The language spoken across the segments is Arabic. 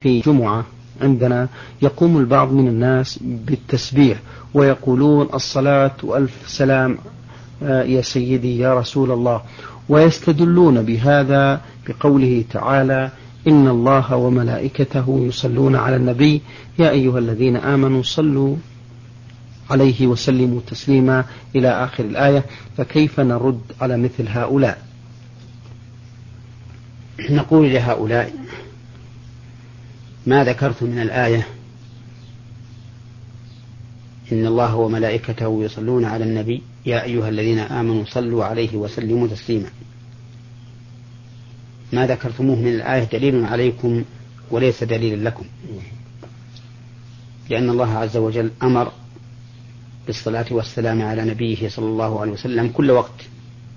في جمعة عندنا يقوم البعض من الناس بالتسبيح ويقولون الصلاة وألف سلام يا سيدي يا رسول الله، ويستدلون بهذا بقوله تعالى إن الله وملائكته يصلون على النبي يا أيها الذين آمنوا صلوا عليه وسلموا تسليما إلى آخر الآية. فكيف نرد على مثل هؤلاء؟ نقول لهؤلاء ما ذكرت من الآية إن الله وملائكته يصلون على النبي يا أيها الذين آمنوا صلوا عليه وسلموا تسليما، ما ذكرتموه من الآية دليل عليكم وليس دليلا لكم، لأن الله عز وجل أمر بالصلاة والسلام على نبيه صلى الله عليه وسلم كل وقت،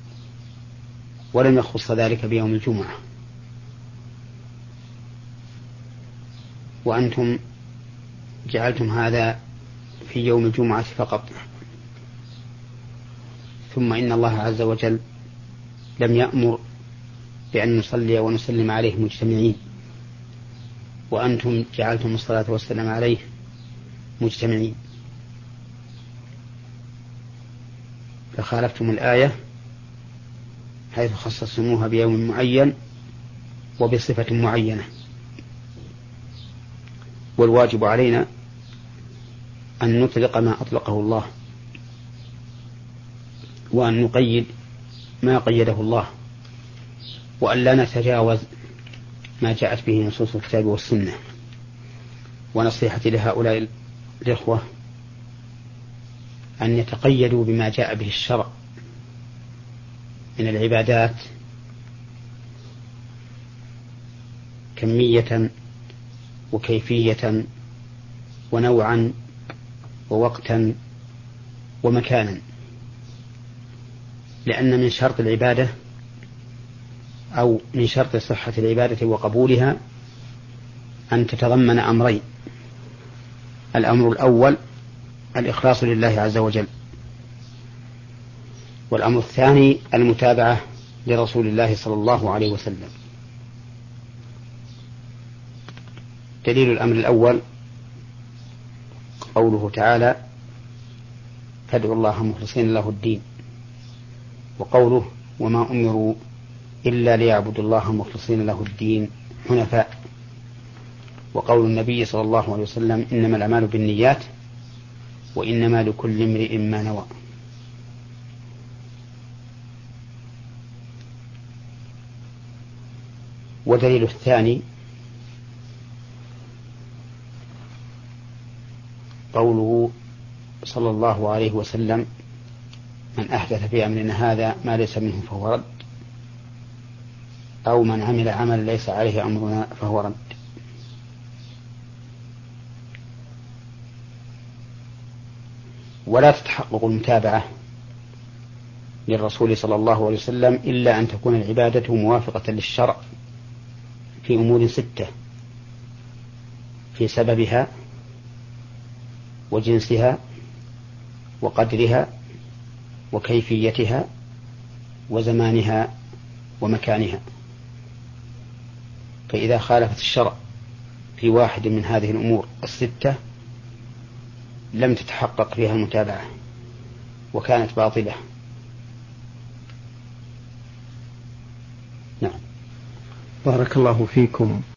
ولم يخص ذلك بيوم الجمعة، وأنتم جعلتم هذا في يوم الجمعة فقط. ثم إن الله عز وجل لم يأمر بأن نصلي ونسلم عليه مجتمعين، وأنتم جعلتم الصلاة والسلام عليه مجتمعين، فخالفتم الآية حيث خصصتموها بيوم معين وبصفة معينة. والواجب علينا أن نطلق ما أطلقه الله، وأن نقيد ما قيده الله، وأن لا نتجاوز ما جاءت به نصوص الكتاب والسنة. ونصيحتي لهؤلاء الإخوة أن يتقيدوا بما جاء به الشرع من العبادات كمية وكيفية ونوعا ووقتا ومكانا، لأن من شرط العبادة أو من شرط صحة العبادة وقبولها أن تتضمن أمرين: الأمر الأول الإخلاص لله عز وجل، والأمر الثاني المتابعة لرسول الله صلى الله عليه وسلم. دليل الأمر الأول قوله تعالى فادعوا الله مخلصين له الدين، وقوله وما أمروا إلا ليعبدوا الله مخلصين له الدين حنفاء، وقول النبي صلى الله عليه وسلم إنما الأعمال بالنيات وإنما لكل امرئ ما نوى. ودليل الثاني قوله صلى الله عليه وسلم من أحدث في أمرنا هذا ما ليس منه فهو رد، أو من عمل عمل ليس عليه أمرنا فهو رد. ولا تتحقق المتابعة للرسول صلى الله عليه وسلم إلا أن تكون العبادة موافقة للشرع في أمور 6: في سببها وجنسها وقدرها وكيفيتها وزمانها ومكانها. فإذا خالفت الشرع في واحد من هذه الأمور 6 لم تتحقق فيها المتابعة وكانت باطلة. نعم. بارك الله فيكم.